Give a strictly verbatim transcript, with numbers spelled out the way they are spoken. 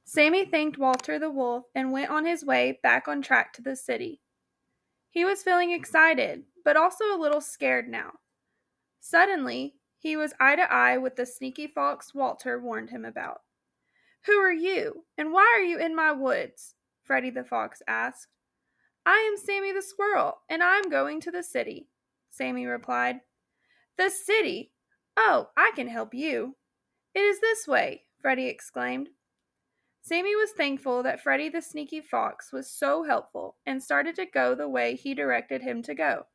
Sammy thanked Walter the Wolf and went on his way back on track to the city. He was feeling excited, but also a little scared now. Suddenly, he was eye to eye with the sneaky fox Walter warned him about. "Who are you, and why are you in my woods?" Freddie the Fox asked. "I am Sammy the Squirrel, and I am going to the city," Sammy replied. "The city? Oh, I can help you." "It is this way," Freddie exclaimed. Sammy was thankful that Freddie the Sneaky Fox was so helpful and started to go the way he directed him to go.